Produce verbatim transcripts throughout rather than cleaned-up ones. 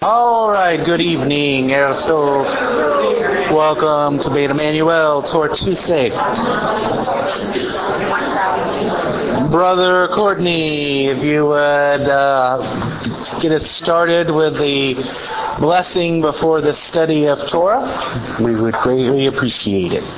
All right, good evening. So, welcome to Beit Emmanuel Torah Tuesday. Brother Courtney, if you would uh, get us started with the blessing before the study of Torah, we would greatly appreciate it.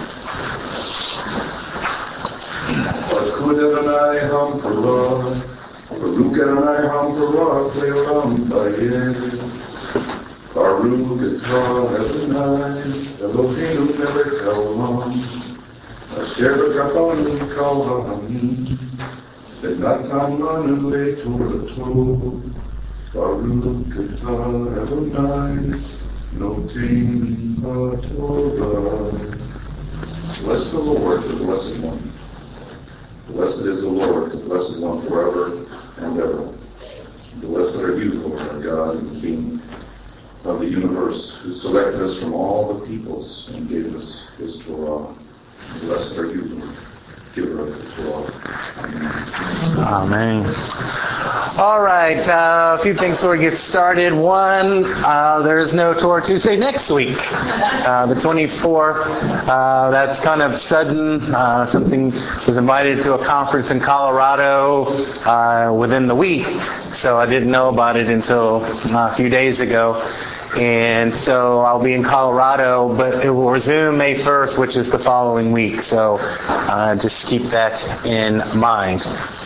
Baruch Adonai HaMevorach Le'olam Vayeh. Baruch Atah Adonai Eloheinu Melech Haolam Asher b'kafanu kol ha'amim v'natan lanu le'Torato. Baruch Atah Adonai Noten HaTorah. Bless the Lord, the Blessed One. Blessed is the Lord, the Blessed One forever and ever. Blessed are you, Lord, our God and King of the universe, who selected us from all the peoples and gave us his Torah. Blessed are you, Lord, giver of the Torah. Amen. Amen. All right, uh, a few things before we get started. One, uh, there's no Torah Tuesday next week, uh, the twenty-fourth. Uh, that's kind of sudden. Uh, something was invited to a conference in Colorado uh, within the week, so I didn't know about it until uh, a few days ago. And so I'll be in Colorado, but it will resume May first, which is the following week. So uh, just keep that in mind.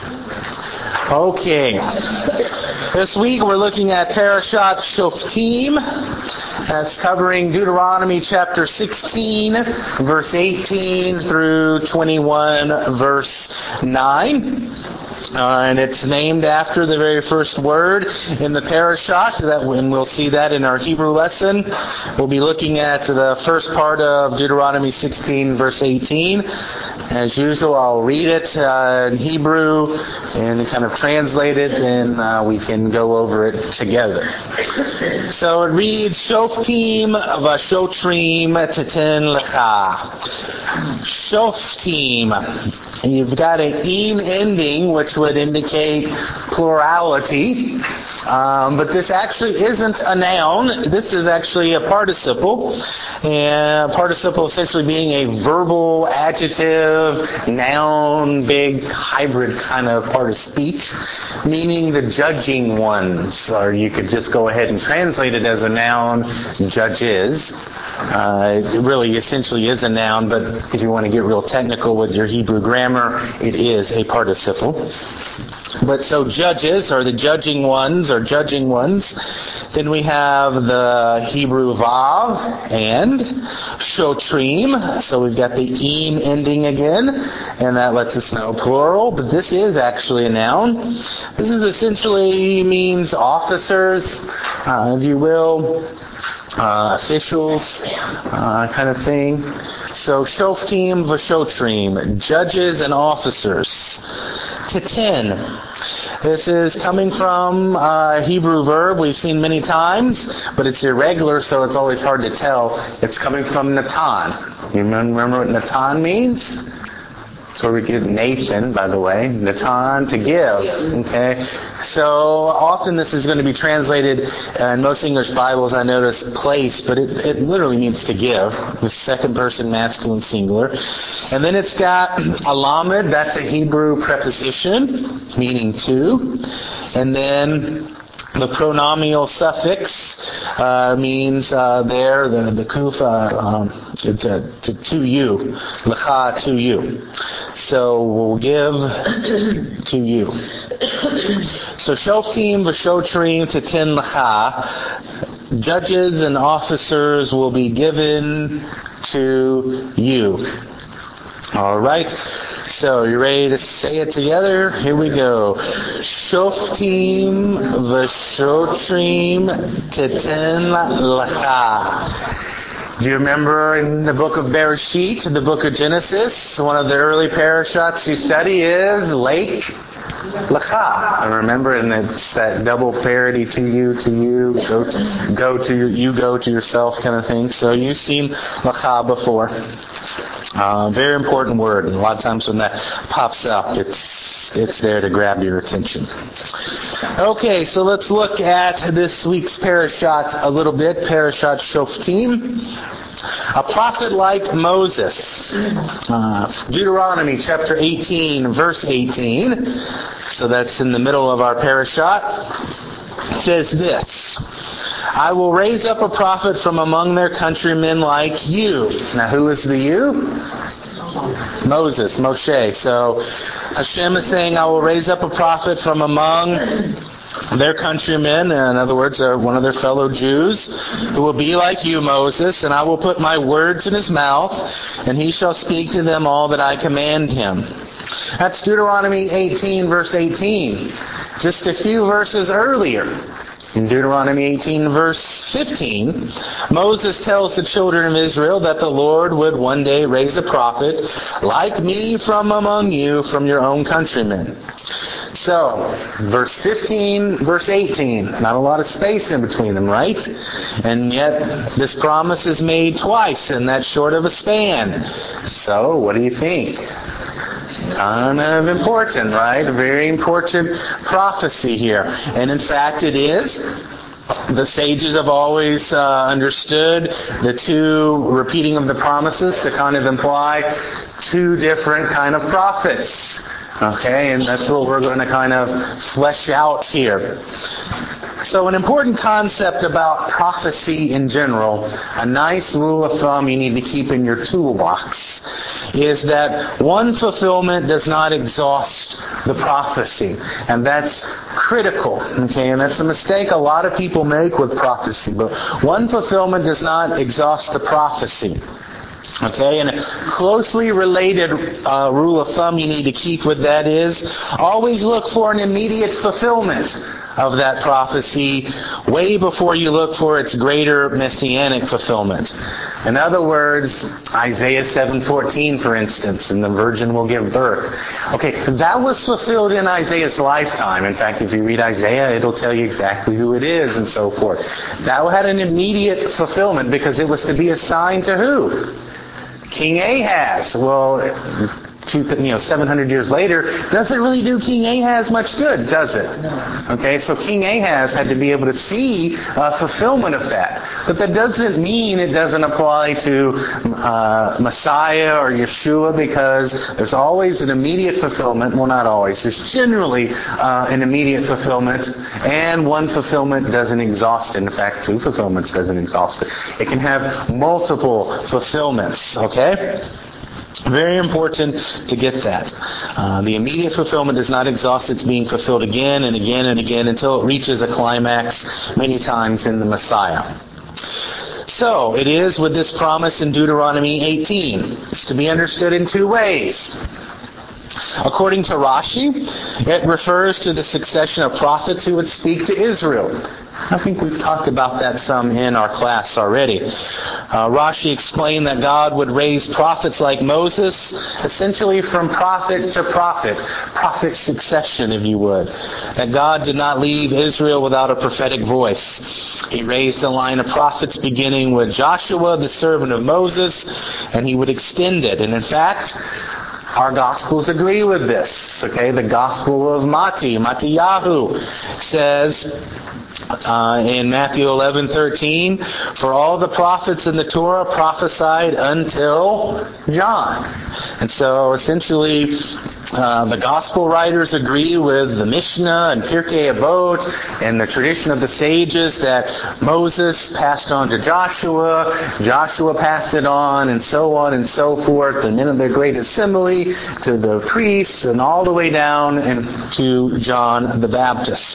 Okay. This week we're looking at Parashat Shoftim. That's covering Deuteronomy chapter sixteen, verse eighteen through twenty-one, verse nine. Uh, and it's named after the very first word in the parashat, that, and we'll see that in our Hebrew lesson. We'll be looking at the first part of Deuteronomy sixteen, verse eighteen. As usual, I'll read it uh, in Hebrew and kind of translate it, and uh, we can go over it together. So it reads, Shoftim v'shotrim titen lecha. Shoftim. And you've got an im ending, which would indicate plurality. Um, but this actually isn't a noun. This is actually a participle. And a participle essentially being a verbal, adjective, noun, big, hybrid kind of part of speech, meaning the judging ones. Or you could just go ahead and translate it as a noun, judges. Uh, it really essentially is a noun, but if you want to get real technical with your Hebrew grammar, it is a participle. But so judges, or the judging ones, or judging ones. Then we have the Hebrew vav and shotrim. So we've got the im ending again, and that lets us know plural. But this is actually a noun. This is essentially means officers, uh, if you will. Uh, officials, uh, kind of thing. So, shoftim v'shotrim, judges and officers. Titen. This is coming from a Hebrew verb we've seen many times, but it's irregular, so it's always hard to tell. It's coming from Natan. You remember what Natan means? That's where we get Nathan, by the way. Natan, to give. Okay? So often this is going to be translated uh, in most English Bibles, I notice, place, but it, it literally means to give. The second person masculine singular. And then it's got alamed, that's a Hebrew preposition, meaning to. And then the pronominal suffix uh, means uh, there, the, the kufa, um, to, to, to you, lecha, to you. So we'll give to you. So shoftim v'shotrim titen lecha. Judges and officers will be given to you. All right. So, you ready to say it together? Here we go. Shoftim v'shotrim titen lecha. Do you remember in the book of Bereshit, the book of Genesis, one of the early parashats you study is Lake Lecha. I remember, and it's that double parody, to you, to you, go to, go to your, you go to yourself kind of thing. So you've seen Lecha before. Uh, very important word. And a lot of times when that pops up, it's it's it's there to grab your attention. Okay, so let's look at this week's parashat a little bit. Parashat Shoftim. A prophet like Moses. Uh, Deuteronomy chapter eighteen, verse eighteen. So that's in the middle of our parashat. Says this. I will raise up a prophet from among their countrymen like you. Now who is the you? Moses, Moshe. So Hashem is saying, I will raise up a prophet from among their countrymen, in other words, uh, one of their fellow Jews, who will be like you, Moses, and I will put my words in his mouth, and he shall speak to them all that I command him. That's Deuteronomy eighteen, verse eighteen. Just a few verses earlier, in Deuteronomy eighteen, verse fifteen, Moses tells the children of Israel that the Lord would one day raise a prophet like me from among you, from your own countrymen. So, verse fifteen, verse eighteen, not a lot of space in between them, right? And yet, this promise is made twice in that short of a span. So, what do you think? Kind of important, right? A very important prophecy here. And in fact, it is. The sages have always uh, understood the two repeating of the promises to kind of imply two different kind of prophets. Okay, and that's what we're going to kind of flesh out here. So an important concept about prophecy in general, a nice rule of thumb you need to keep in your toolbox, is that one fulfillment does not exhaust the prophecy. And that's critical. Okay, and that's a mistake a lot of people make with prophecy. But one fulfillment does not exhaust the prophecy. Okay, and a closely related uh, rule of thumb you need to keep with that is always look for an immediate fulfillment of that prophecy way before you look for its greater messianic fulfillment. In other words, Isaiah seven fourteen, for instance, and the virgin will give birth. Okay, that was fulfilled in Isaiah's lifetime. In fact, if you read Isaiah, it'll tell you exactly who it is and so forth. That had an immediate fulfillment because it was to be a sign to who? King Ahaz. Well, two, you know, seven hundred years later, doesn't really do King Ahaz much good, does it? No. Okay, so King Ahaz had to be able to see uh, fulfillment of that. But that doesn't mean it doesn't apply to uh, Messiah or Yeshua, because there's always an immediate fulfillment. Well, not always. There's generally uh, an immediate fulfillment, and one fulfillment doesn't exhaust it. In fact, two fulfillments doesn't exhaust it. It can have multiple fulfillments, okay? Very important to get that. Uh, the immediate fulfillment does not exhaust. It's being fulfilled again and again and again until it reaches a climax many times in the Messiah. So, it is with this promise in Deuteronomy eighteen. It's to be understood in two ways. According to Rashi, it refers to the succession of prophets who would speak to Israel. I think we've talked about that some in our class already. Uh, Rashi explained that God would raise prophets like Moses, essentially from prophet to prophet, prophet succession, if you would. That God did not leave Israel without a prophetic voice. He raised a line of prophets beginning with Joshua, the servant of Moses, and he would extend it. And in fact, our Gospels agree with this. Okay, the Gospel of Matti, Mattiyahu, says uh, in Matthew eleven thirteen, for all the prophets in the Torah prophesied until John. And so essentially, Uh, the gospel writers agree with the Mishnah and Pirkei Avot and the tradition of the sages that Moses passed on to Joshua, Joshua passed it on, and so on and so forth, and then the Great Assembly to the priests and all the way down and to John the Baptist.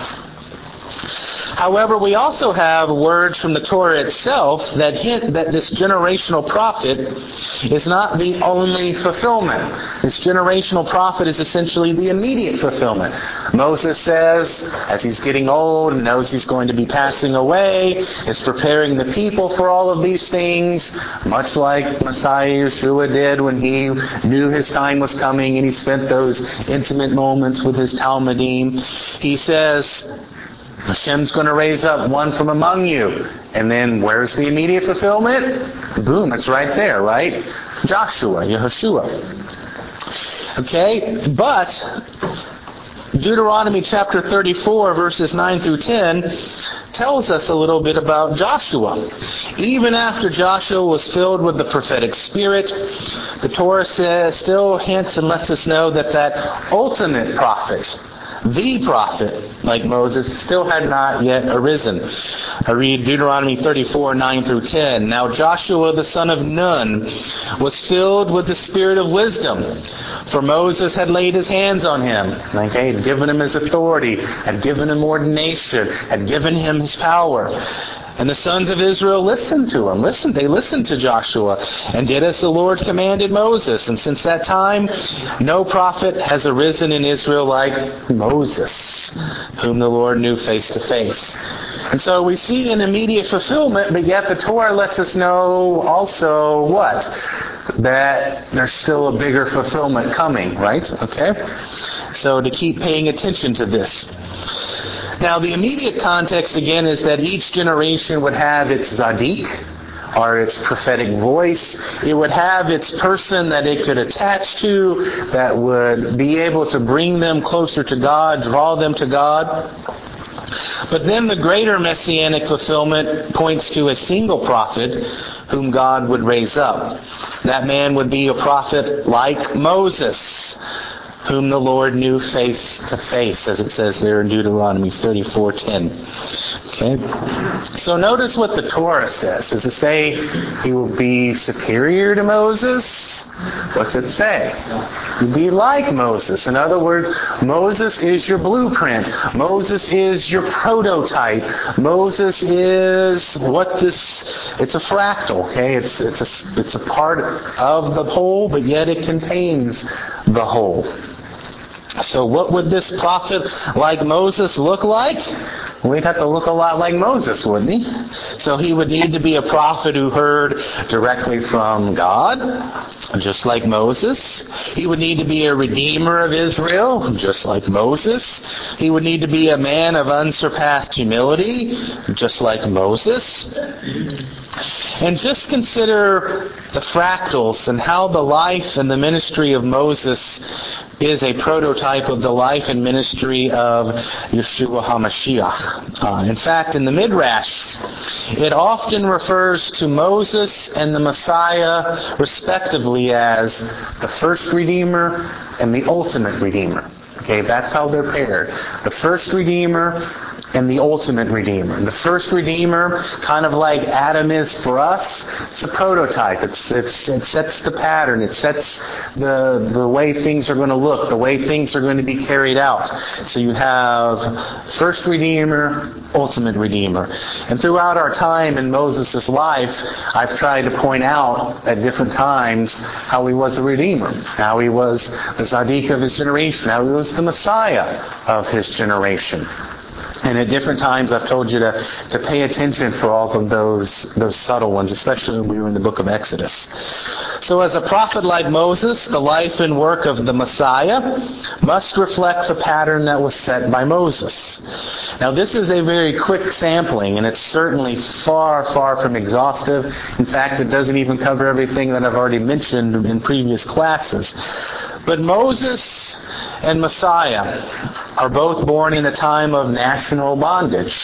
However, we also have words from the Torah itself that hint that this generational prophet is not the only fulfillment. This generational prophet is essentially the immediate fulfillment. Moses says, as he's getting old and knows he's going to be passing away, is preparing the people for all of these things, much like Messiah Yeshua did when he knew his time was coming and he spent those intimate moments with his Talmudim. He says, Hashem's going to raise up one from among you. And then where's the immediate fulfillment? Boom, it's right there, right? Joshua, Yehoshua. Okay, but Deuteronomy chapter thirty-four, verses nine through ten, tells us a little bit about Joshua. Even after Joshua was filled with the prophetic spirit, the Torah says, still hints and lets us know that that ultimate prophet, the prophet, like Moses, still had not yet arisen. I read Deuteronomy thirty-four, nine through ten. Now Joshua the son of Nun was filled with the spirit of wisdom, for Moses had laid his hands on him. Okay, had given him his authority, had given him ordination, had given him his power. And the sons of Israel listened to him. Listen, they listened to Joshua and did as the Lord commanded Moses. And since that time, no prophet has arisen in Israel like Moses, whom the Lord knew face to face. And so we see an immediate fulfillment, but yet the Torah lets us know also what? That there's still a bigger fulfillment coming, right? Okay? So to keep paying attention to this. Now, the immediate context, again, is that each generation would have its Zadik, or its prophetic voice. It would have its person that it could attach to, that would be able to bring them closer to God, draw them to God. But then the greater messianic fulfillment points to a single prophet whom God would raise up. That man would be a prophet like Moses, whom the Lord knew face to face, as it says there in Deuteronomy thirty-four ten. Okay? So notice what the Torah says. Does it say he will be superior to Moses? What's it say? He'll be like Moses. In other words, Moses is your blueprint. Moses is your prototype. Moses is what this, it's a fractal, okay? It's, it's, a, it's a part of the whole, but yet it contains the whole. So what would this prophet like Moses look like? We'd have to look a lot like Moses, wouldn't he? So he would need to be a prophet who heard directly from God, just like Moses. He would need to be a redeemer of Israel, just like Moses. He would need to be a man of unsurpassed humility, just like Moses. And just consider the fractals and how the life and the ministry of Moses is a prototype of the life and ministry of Yeshua HaMashiach. Uh, in fact, in the Midrash, it often refers to Moses and the Messiah respectively as the first Redeemer and the ultimate Redeemer. Okay, that's how they're paired. The first Redeemer and the ultimate Redeemer. The first Redeemer, kind of like Adam is for us, it's a prototype. It's, it's, it sets the pattern. It sets the, the way things are going to look, the way things are going to be carried out. So you have first Redeemer, ultimate Redeemer. And throughout our time in Moses' life, I've tried to point out at different times how he was a Redeemer, how he was the Zadik of his generation, how he was the Messiah of his generation. And at different times I've told you to, to pay attention for all of those those subtle ones, especially when we were in the book of Exodus. So as a prophet like Moses, the life and work of the Messiah must reflect the pattern that was set by Moses. Now this is a very quick sampling, and it's certainly far, far from exhaustive. In fact, it doesn't even cover everything that I've already mentioned in previous classes. But Moses and Messiah are both born in a time of national bondage.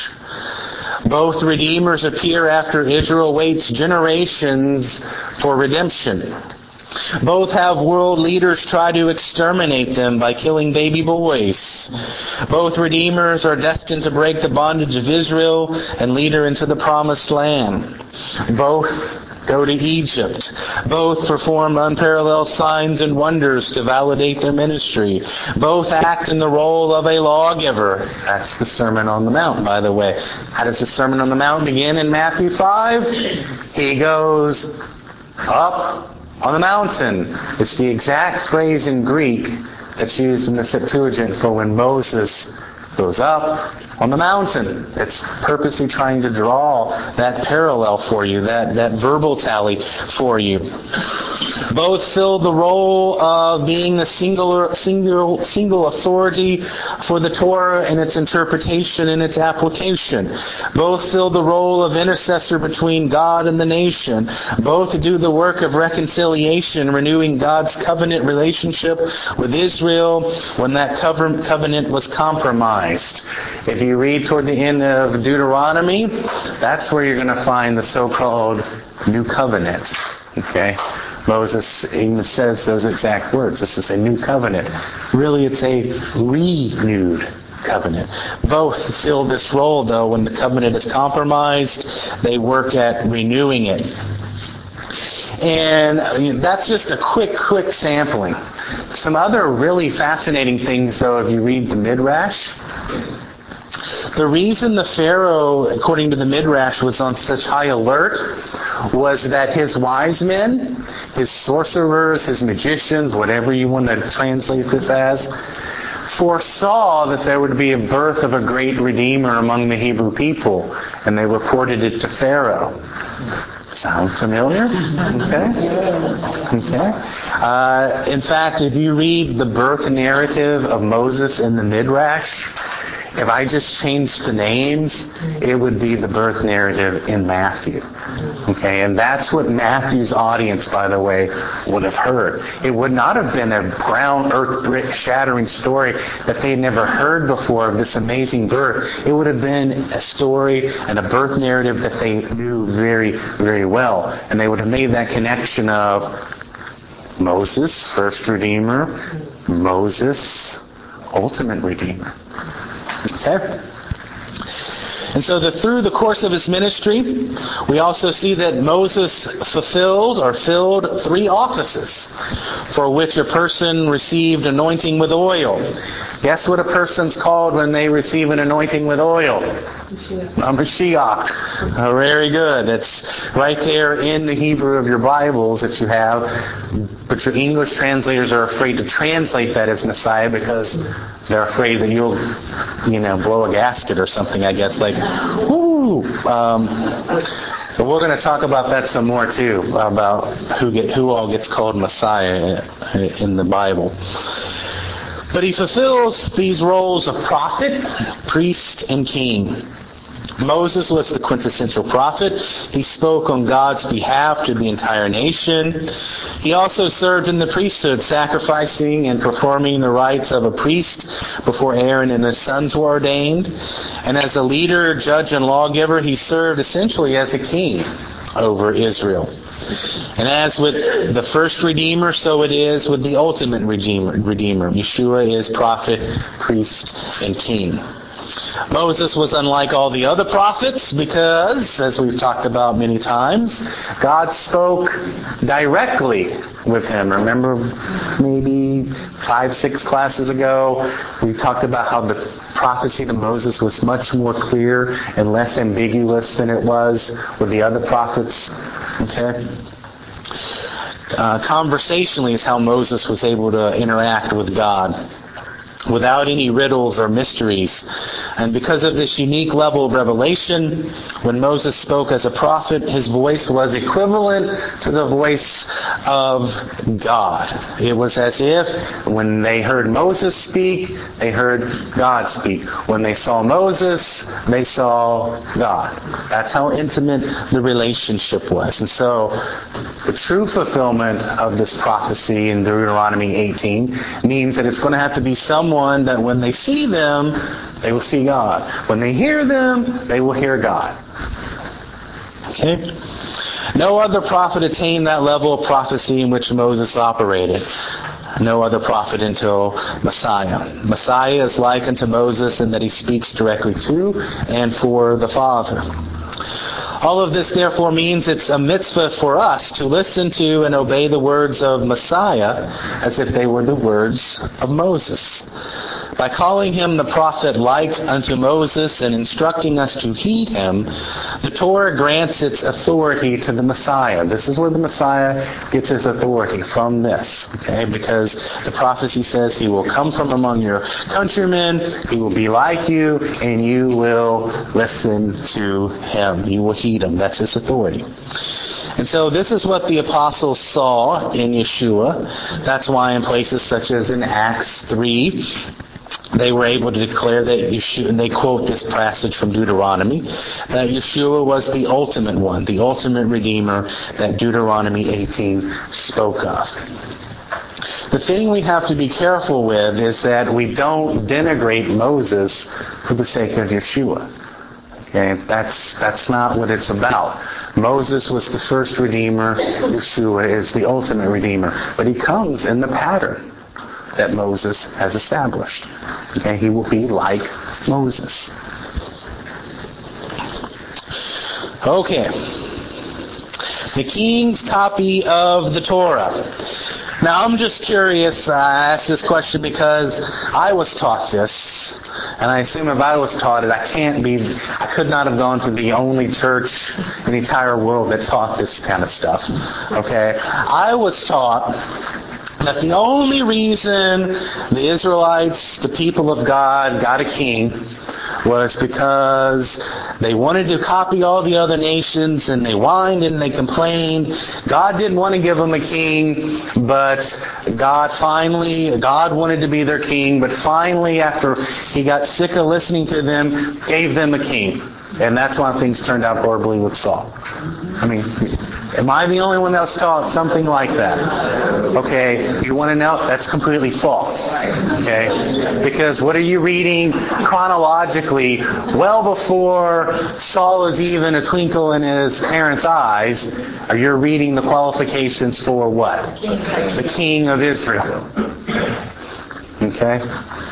Both Redeemers appear after Israel waits generations for redemption. Both have world leaders try to exterminate them by killing baby boys. Both Redeemers are destined to break the bondage of Israel and lead her into the promised land. Both go to Egypt. Both perform unparalleled signs and wonders to validate their ministry. Both act in the role of a lawgiver. That's the Sermon on the Mount, by the way. How does the Sermon on the Mount begin in Matthew five? He goes up on the mountain. It's the exact phrase in Greek that's used in the Septuagint for when Moses goes up on the mountain. It's purposely trying to draw that parallel for you, that, that verbal tally for you. Both fill the role of being the singular, single, single authority for the Torah and its interpretation and its application. Both fill the role of intercessor between God and the nation. Both do the work of reconciliation, renewing God's covenant relationship with Israel when that covenant was compromised. If you read toward the end of Deuteronomy, that's where you're going to find the so-called New Covenant. Okay? Moses even says those exact words. This is a new covenant. Really, it's a renewed covenant. Both fill this role, though. When the covenant is compromised, they work at renewing it. And that's just a quick, quick sampling. Some other really fascinating things, though, if you read the Midrash. The reason the Pharaoh, according to the Midrash, was on such high alert was that his wise men, his sorcerers, his magicians, whatever you want to translate this as, foresaw that there would be a birth of a great Redeemer among the Hebrew people, and they reported it to Pharaoh. Sound familiar? Okay. Okay. Uh, in fact, if you read the birth narrative of Moses in the Midrash, if I just changed the names, it would be the birth narrative in Matthew. Okay, and that's what Matthew's audience, by the way, would have heard. It would not have been a ground earth shattering story that they'd never heard before of this amazing birth. It would have been a story and a birth narrative that they knew very, very well. And they would have made that connection of Moses, first Redeemer, Moses, ultimate Redeemer. Okay? And so that through the course of his ministry, we also see that Moses fulfilled or filled three offices for which a person received anointing with oil. Guess what a person's called when they receive an anointing with oil? Mashiach. A Mashiach. Oh, very good. It's right there in the Hebrew of your Bibles that you have. But your English translators are afraid to translate that as Messiah because they're afraid that you'll, you know, blow a gasket or something, I guess. Like, whoo! Um, but we're going to talk about that some more, too, about who get who all gets called Messiah in the Bible. But he fulfills these roles of prophet, priest, and king. Moses was the quintessential prophet. He spoke on God's behalf to the entire nation. He also served in the priesthood, sacrificing and performing the rites of a priest before Aaron and his sons were ordained. And as a leader, judge, and lawgiver, he served essentially as a king over Israel. And as with the first Redeemer, so it is with the ultimate Redeemer. Redeemer. Yeshua is prophet, priest, and king. Moses was unlike all the other prophets because, as we've talked about many times, God spoke directly with him. Remember maybe five, six classes ago, we talked about how the prophecy to Moses was much more clear and less ambiguous than it was with the other prophets. Okay? Uh, conversationally is how Moses was able to interact with God, without any riddles or mysteries. And because of this unique level of revelation, when Moses spoke as a prophet, his voice was equivalent to the voice of God. It was as if when they heard Moses speak, they heard God speak. When they saw Moses, they saw God. That's how intimate the relationship was. And so the true fulfillment of this prophecy in Deuteronomy eighteen means that it's going to have to be someone that when they see them, they will see God. When they hear them, they will hear God. Okay? No other prophet attained that level of prophecy in which Moses operated. No other prophet until Messiah. Messiah is like unto Moses in that he speaks directly to and for the Father. All of this, therefore, means it's a mitzvah for us to listen to and obey the words of Messiah as if they were the words of Moses. By calling him the prophet like unto Moses and instructing us to heed him, the Torah grants its authority to the Messiah. This is where the Messiah gets his authority, from this. Okay? Because the prophecy says he will come from among your countrymen, he will be like you, and you will listen to him. You will heed him. That's his authority. And so this is what the apostles saw in Yeshua. That's why in places such as in Acts three, they were able to declare that Yeshua, and they quote this passage from Deuteronomy, that Yeshua was the ultimate one, the ultimate Redeemer that Deuteronomy eighteen spoke of. The thing we have to be careful with is that we don't denigrate Moses for the sake of Yeshua. Okay, that's that's not what it's about. Moses was the first Redeemer. Yeshua is the ultimate Redeemer. But he comes in the pattern that Moses has established. Okay, he will be like Moses. Okay. The king's copy of the Torah. Now, I'm just curious. Uh, I asked this question because I was taught this. And I assume if I was taught it, I can't be, I could not have gone to the only church in the entire world that taught this kind of stuff. Okay? I was taught that the only reason the Israelites, the people of God, got a king was because they wanted to copy all the other nations, and they whined and they complained. God didn't want to give them a king, but God finally, God wanted to be their king, but finally, after he got sick of listening to them, gave them a king. And that's why things turned out horribly with Saul. I mean, am I the only one that was taught something like that? Okay, you want to know? That's completely false. Okay? Because what are you reading chronologically? Well before Saul is even a twinkle in his parents' eyes, are you reading the qualifications for what? The king of Israel. Okay?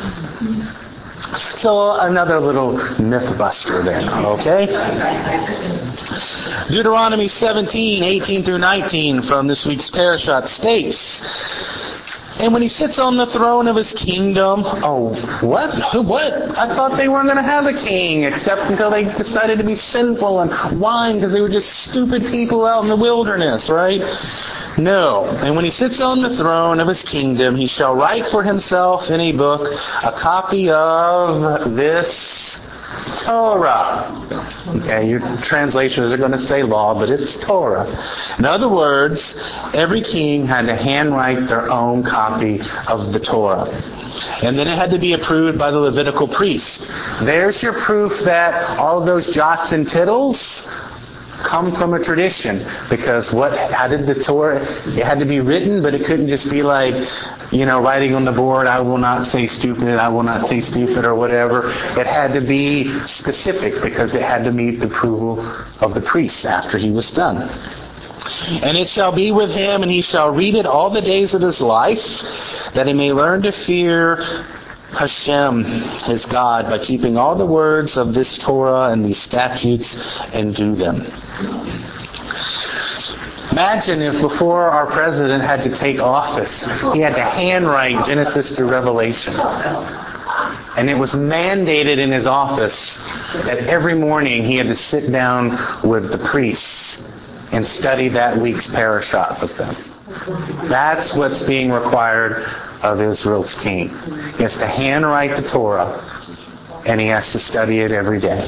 So another little myth buster then, okay? Deuteronomy seventeen, eighteen through nineteen from this week's Parashat states, and when he sits on the throne of his kingdom, oh, what? What? I thought they weren't going to have a king, except until they decided to be sinful and whine because they were just stupid people out in the wilderness, right? No. And when he sits on the throne of his kingdom, he shall write for himself in a book a copy of this Torah. Okay, your translations are going to say law, but it's Torah. In other words, every king had to handwrite their own copy of the Torah. And then it had to be approved by the Levitical priests. There's your proof that all of those jots and tittles come from a tradition, because what how did the Torah, it had to be written, but it couldn't just be like, you know, writing on the board, I will not say stupid, I will not say stupid, or whatever. It had to be specific, because it had to meet the approval of the priest after he was done. And it shall be with him, and he shall read it all the days of his life, that he may learn to fear Hashem, his God, by keeping all the words of this Torah and these statutes and do them. Imagine if before our president had to take office, he had to handwrite Genesis to Revelation. And it was mandated in his office that every morning he had to sit down with the priests and study that week's parashat with them. That's what's being required of Israel's king. He has to handwrite the Torah, and he has to study it every day.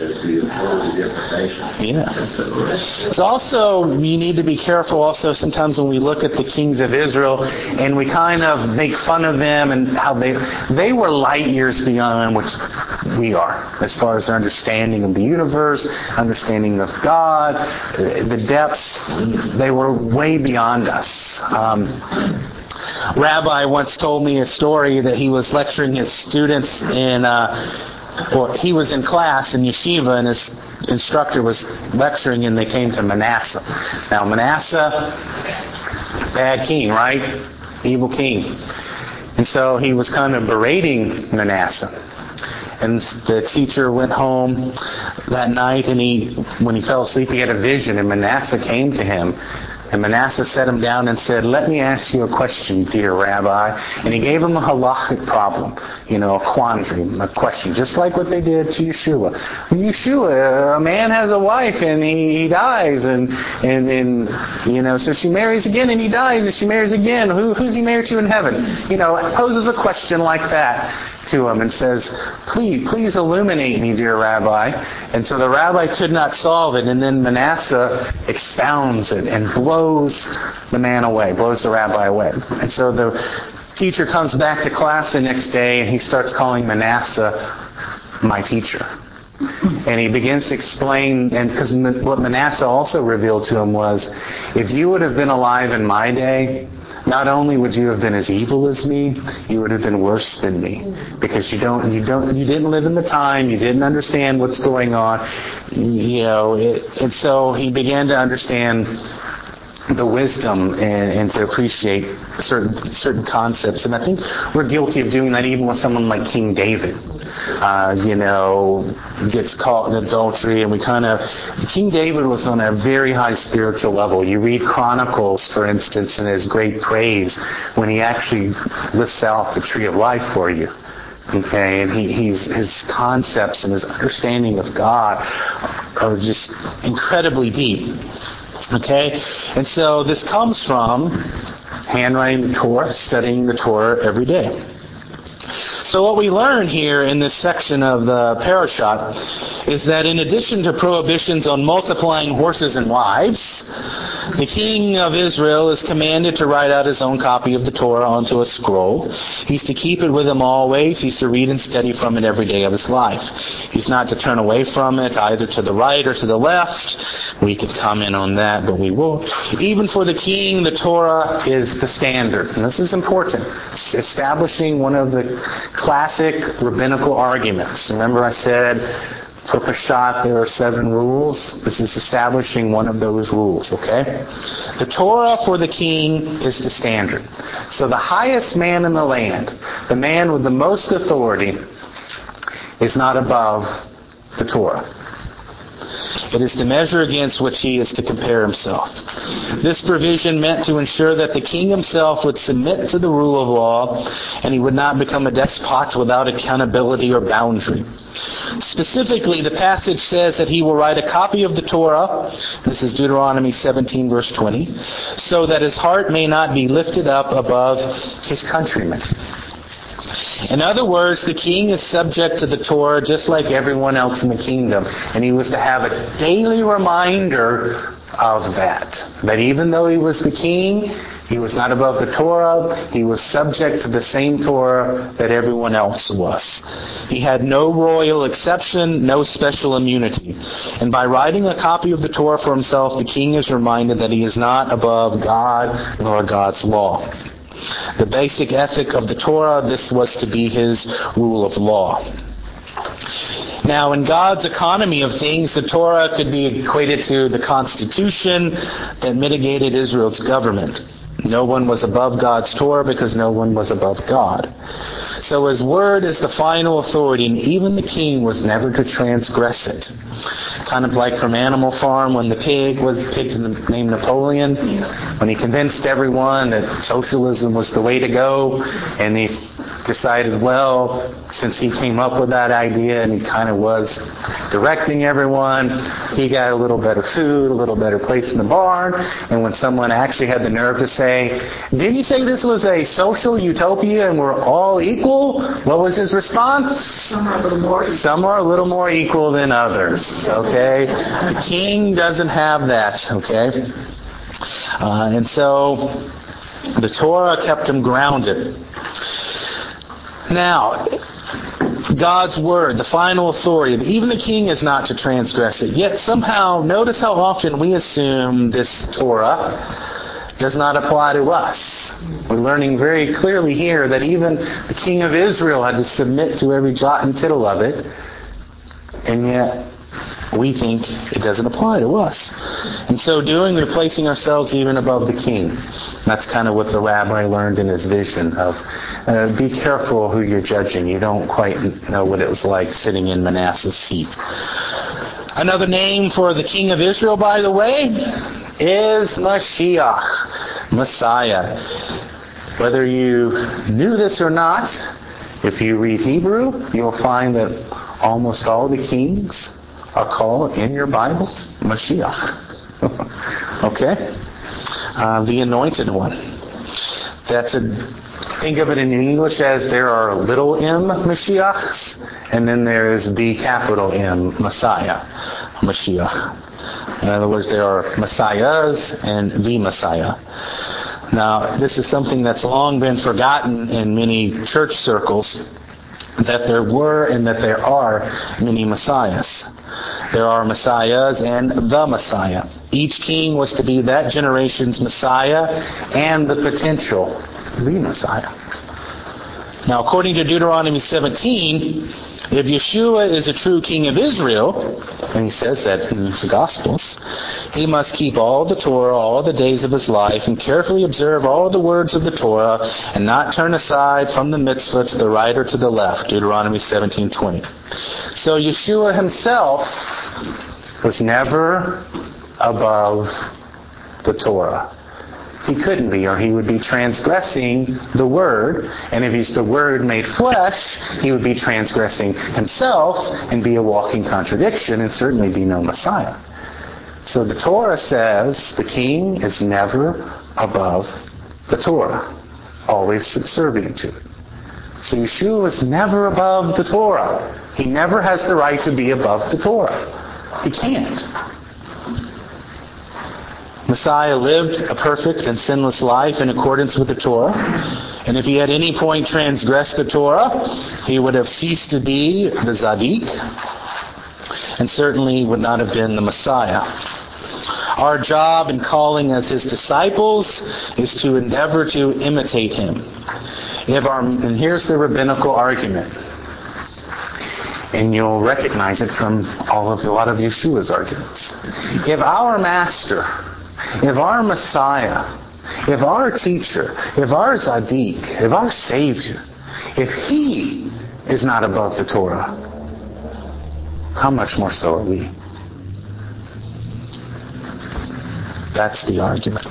Yeah. It's also, you need to be careful also sometimes when we look at the kings of Israel and we kind of make fun of them and how they they were light years beyond which we are as far as their understanding of the universe, understanding of God, the depths. They were way beyond us. Um, Rabbi once told me a story that he was lecturing his students in uh, Well, he was in class in yeshiva, and his instructor was lecturing, and they came to Manasseh. Now, Manasseh, bad king, right? Evil king. And so he was kind of berating Manasseh. And the teacher went home that night, and he, when he fell asleep, he had a vision, and Manasseh came to him And Manasseh sat him down and said, let me ask you a question, dear Rabbi. And he gave him a halachic problem, you know, a quandary, a question, just like what they did to Yeshua. Yeshua, a man has a wife and he, he dies, and, and, and, you know, so she marries again and he dies and she marries again. Who, who's he married to in heaven? You know, poses a question like that to him and says, please, please illuminate me, dear Rabbi. And so the rabbi could not solve it, and then Manasseh expounds it and blows the man away, blows the rabbi away. And so the teacher comes back to class the next day and he starts calling Manasseh my teacher. And he begins to explain, and because what Manasseh also revealed to him was, if you would have been alive in my day, not only would you have been as evil as me, you would have been worse than me, because you don't, you don't, you didn't live in the time, you didn't understand what's going on, you know. It, and so he began to understand the wisdom and, and to appreciate certain certain concepts. And I think we're guilty of doing that even with someone like King David. Uh, you know, gets caught in adultery, and we kind of... King David was on a very high spiritual level. You read Chronicles, for instance, and his great praise when he actually lists out the tree of life for you. Okay, and he, he's, his concepts and his understanding of God are just incredibly deep. Okay, and so this comes from handwriting the Torah, studying the Torah every day. So what we learn here in this section of the parashat is that in addition to prohibitions on multiplying horses and wives, the king of Israel is commanded to write out his own copy of the Torah onto a scroll. He's to keep it with him always. He's to read and study from it every day of his life. He's not to turn away from it, either to the right or to the left. We could comment on that, but we won't. Even for the king, the Torah is the standard. And this is important. It's establishing one of the classic rabbinical arguments. Remember I said, for Peshat there are seven rules. This is establishing one of those rules, okay? The Torah for the king is the standard. So the highest man in the land, the man with the most authority, is not above the Torah. It is the measure against which he is to compare himself. This provision meant to ensure that the king himself would submit to the rule of law, and he would not become a despot without accountability or boundary. Specifically, the passage says that he will write a copy of the Torah, this is Deuteronomy seventeen, verse twenty, so that his heart may not be lifted up above his countrymen. In other words, the king is subject to the Torah just like everyone else in the kingdom. And he was to have a daily reminder of that. That even though he was the king, he was not above the Torah. He was subject to the same Torah that everyone else was. He had no royal exception, no special immunity. And by writing a copy of the Torah for himself, the king is reminded that he is not above God nor God's law. The basic ethic of the Torah, this was to be his rule of law. Now, in God's economy of things, the Torah could be equated to the Constitution that mitigated Israel's government. No one was above God's Torah because no one was above God. So his word is the final authority, and even the king was never to transgress it. Kind of like from Animal Farm when the pig was pig named Napoleon, when he convinced everyone that socialism was the way to go, and he decided, well, since he came up with that idea and he kind of was directing everyone, he got a little better food, a little better place in the barn. And when someone actually had the nerve to say, didn't you say this was a social utopia and we're all equal? What was his response? Some are a little more, Some are a little more equal than others. Okay? The king doesn't have that. Okay? Uh, and so the Torah kept him grounded. Now, God's word, the final authority, even the king is not to transgress it. Yet somehow, notice how often we assume this Torah does not apply to us. We're learning very clearly here that even the king of Israel had to submit to every jot and tittle of it, and yet we think it doesn't apply to us. And so doing, we're placing ourselves even above the king. That's kind of what the rabbi learned in his vision of uh, be careful who you're judging. You don't quite know what it was like sitting in Manasseh's seat. Another name for the king of Israel, by the way, is Mashiach, Messiah. Whether you knew this or not, if you read Hebrew, you'll find that almost all the kings are called in your Bible Mashiach. Okay? Uh, the anointed one. That's a, think of it in English as there are little m Mashiachs, and then there is the capital M, Messiah, Mashiach. In other words, there are Messiahs and the Messiah. Now, this is something that's long been forgotten in many church circles, that there were and that there are many Messiahs. There are Messiahs and the Messiah. Each king was to be that generation's Messiah and the potential the Messiah. Now, according to Deuteronomy seventeen, if Yeshua is a true king of Israel, and he says that in the Gospels, he must keep all the Torah all the days of his life and carefully observe all the words of the Torah and not turn aside from the mitzvah to the right or to the left, Deuteronomy seventeen twenty. So Yeshua himself was never above the Torah. He couldn't be, or he would be transgressing the Word. And if he's the Word made flesh, he would be transgressing himself and be a walking contradiction and certainly be no Messiah. So the Torah says the king is never above the Torah, always subservient to it. So Yeshua was never above the Torah. He never has the right to be above the Torah. He can't. Messiah lived a perfect and sinless life in accordance with the Torah. And if he at any point transgressed the Torah, he would have ceased to be the Zaddik and certainly would not have been the Messiah. Our job and calling as his disciples is to endeavor to imitate him. If our, and here's the rabbinical argument. And you'll recognize it from all of a lot of Yeshua's arguments. If our master, if our Messiah, if our teacher, if our Zaddik, if our Savior, if he is not above the Torah, how much more so are we? That's the argument.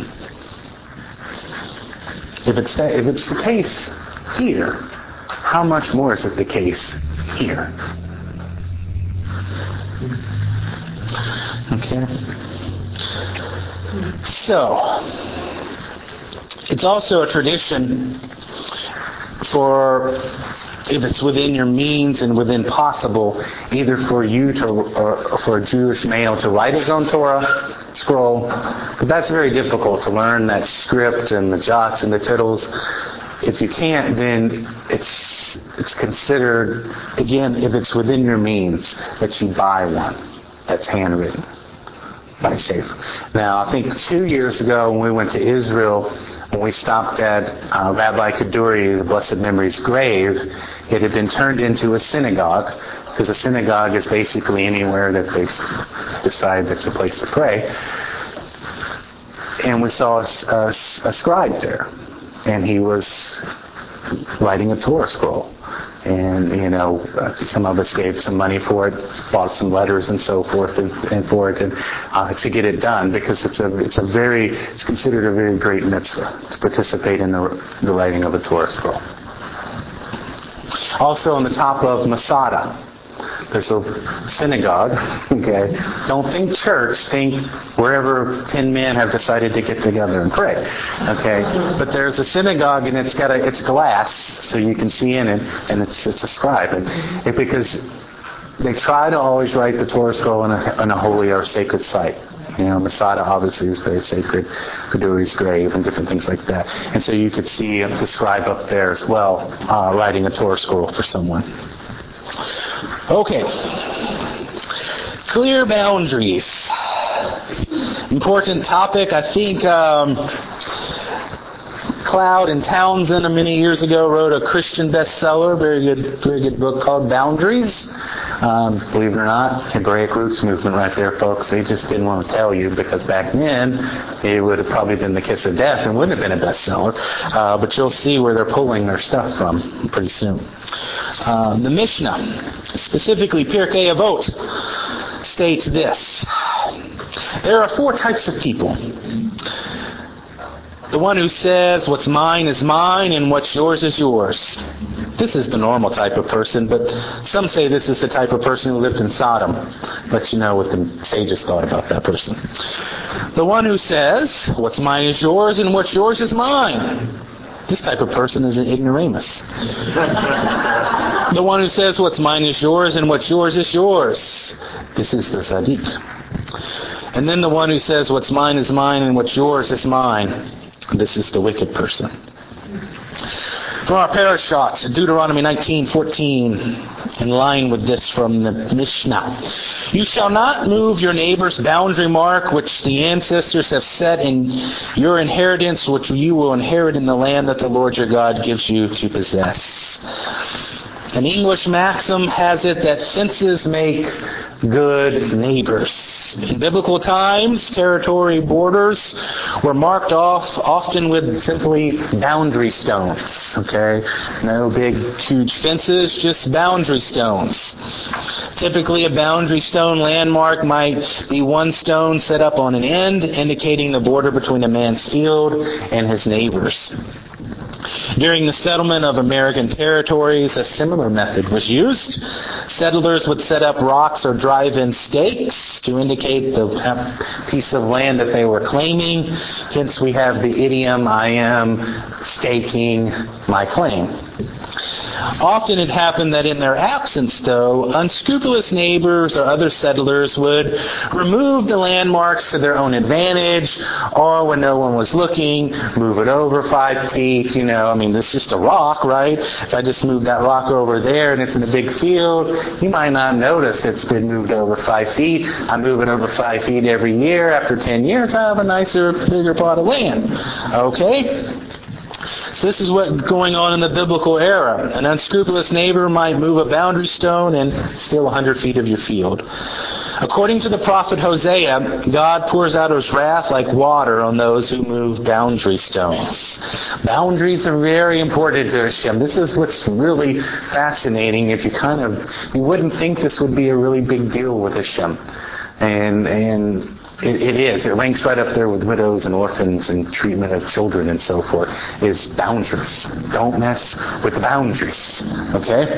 If it's the, if it's the case here, how much more is it the case here? Okay. So, it's also a tradition for, if it's within your means and within possible, either for you to, or for a Jewish male to write his own Torah scroll. But that's very difficult to learn, that script and the jots and the tittles. If you can't, then it's it's considered, again, if it's within your means, that you buy one that's handwritten by Sefer. Now, I think two years ago when we went to Israel, when we stopped at uh, Rabbi Kaduri, the blessed memory's grave, it had been turned into a synagogue, because a synagogue is basically anywhere that they decide that's a place to pray. And we saw a, a, a scribe there, and he was writing a Torah scroll. And, you know, uh, some of us gave some money for it, bought some letters and so forth and, and for it and, uh, to get it done, because it's a it's a very, it's considered a very great mitzvah to participate in the, the writing of a Torah scroll. Also on the top of Masada, there's a synagogue, okay? Don't think church, think wherever ten men have decided to get together and pray, okay? But there's a synagogue and it's got a, it's glass so you can see in it, and it's, it's a scribe. And it, because they try to always write the Torah scroll in a, in a holy or sacred site. You know, Masada obviously is very sacred, Kaduri's grave and different things like that. And so you could see the scribe up there as well, uh, writing a Torah scroll for someone. Okay. Clear boundaries. Important topic. I think um, Cloud and Townsend many years ago wrote a Christian bestseller, very good, very good book called Boundaries. Um, believe it or not, Hebraic Roots Movement right there, folks. They just didn't want to tell you, because back then it would have probably been the kiss of death and wouldn't have been a bestseller. Uh, but you'll see where they're pulling their stuff from pretty soon. Uh, the Mishnah, specifically Pirkei Avot, states this: There are four types of people. The one who says, what's mine is mine and what's yours is yours. This is the normal type of person, but some say this is the type of person who lived in Sodom. Let you know what the sages thought about that person. The one who says, what's mine is yours and what's yours is mine. This type of person is an ignoramus. The one who says, what's mine is yours and what's yours is yours. This is the tzaddik. And then the one who says, what's mine is mine and what's yours is mine. This is the wicked person. From our parashot, Deuteronomy nineteen fourteen, in line with this from the Mishnah. You shall not move your neighbor's boundary mark, which the ancestors have set in your inheritance, which you will inherit in the land that the Lord your God gives you to possess. An English maxim has it that fences make good neighbors. In biblical times, territory borders were marked off often with simply boundary stones. Okay? No big, huge fences, just boundary stones. Typically, a boundary stone landmark might be one stone set up on an end, indicating the border between a man's field and his neighbor's. During the settlement of American territories, a similar method was used. Settlers would set up rocks or drive-in stakes to indicate the piece of land that they were claiming. Hence we have the idiom, I am staking my claim. Often it happened that in their absence, though, unscrupulous neighbors or other settlers would remove the landmarks to their own advantage, or when no one was looking, move it over five feet. You know, I mean, it's just a rock, right? If I just move that rock over there and it's in a big field, you might not notice it's been moved over five feet. I move it over five feet every year. After ten years, I have a nicer, bigger plot of land. Okay? So this is what's going on in the biblical era. An unscrupulous neighbor might move a boundary stone and steal one hundred feet of your field. According to the prophet Hosea, God pours out his wrath like water on those who move boundary stones. Boundaries are very important to Hashem. This is what's really fascinating. If you kind of, you wouldn't think this would be a really big deal with Hashem. And, and, It, it is. It ranks right up there with widows and orphans and treatment of children and so forth. Is boundaries. Don't mess with the boundaries. Okay?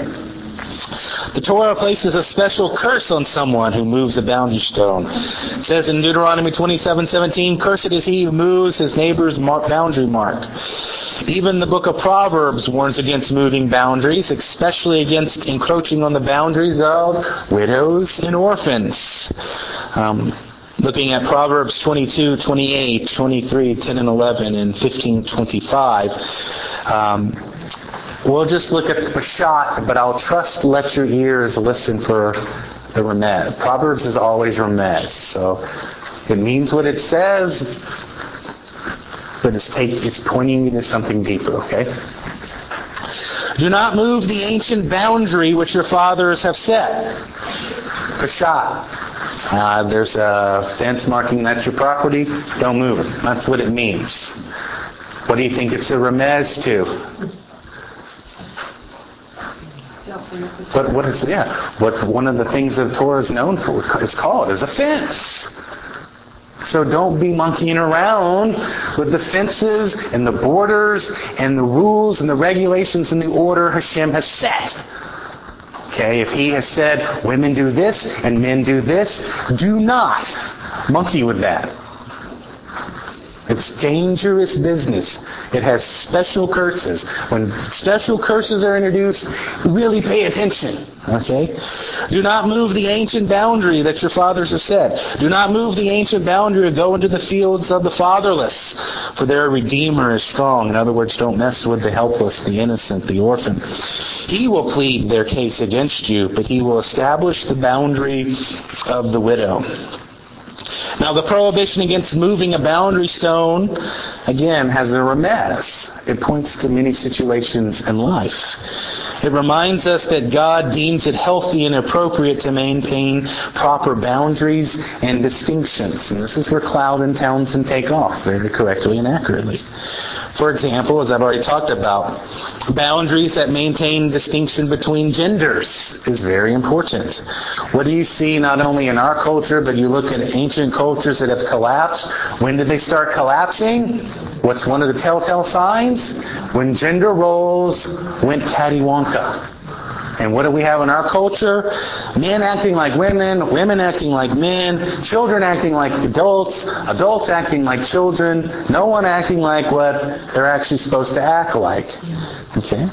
The Torah places a special curse on someone who moves a boundary stone. It says in Deuteronomy twenty-seven seventeen, "Cursed is he who moves his neighbor's mark, boundary mark." Even the book of Proverbs warns against moving boundaries, especially against encroaching on the boundaries of widows and orphans. Um, Looking at Proverbs twenty-two, twenty-eight, twenty-three, ten and eleven, and fifteen, twenty-five. Um, we'll just look at the Peshat, but I'll trust let your ears listen for the Remez. Proverbs is always Remez. So it means what it says, but it's, take, it's pointing you to something deeper, okay? Do not move the ancient boundary which your fathers have set. Peshat. Uh, there's a fence marking that's your property. Don't move it. That's what it means. What do you think it's a remez to? What, what is, yeah, what one of the things that Torah is known for is called is a fence. So don't be monkeying around with the fences and the borders and the rules and the regulations and the order Hashem has set. Okay, if he has said women do this and men do this, do not monkey with that. It's dangerous business. It has special curses. When special curses are introduced, really pay attention. Okay? Do not move the ancient boundary that your fathers have set. Do not move the ancient boundary or go into the fields of the fatherless, for their Redeemer is strong. In other words, don't mess with the helpless, the innocent, the orphan. He will plead their case against you, but he will establish the boundary of the widow. Now, the prohibition against moving a boundary stone, again, has a remez. It points to many situations in life. It reminds us that God deems it healthy and appropriate to maintain proper boundaries and distinctions. And this is where Cloud and Townsend take off very correctly and accurately. For example, as I've already talked about, boundaries that maintain distinction between genders is very important. What do you see not only in our culture, but you look at ancient cultures that have collapsed? When did they start collapsing? What's one of the telltale signs? When gender roles went cattywampus. And what do we have in our culture? Men acting like women, women acting like men, children acting like adults, adults acting like children, no one acting like what they're actually supposed to act like. Okay?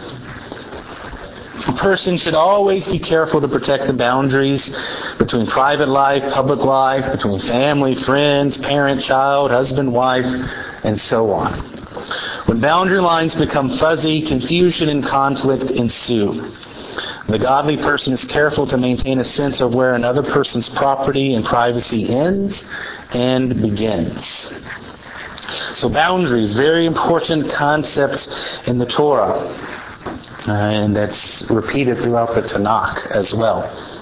A person should always be careful to protect the boundaries between private life, public life, between family, friends, parent, child, husband, wife, and so on. When boundary lines become fuzzy, confusion and conflict ensue. The godly person is careful to maintain a sense of where another person's property and privacy ends and begins. So boundaries, very important concept in the Torah. Uh, and that's repeated throughout the Tanakh as well.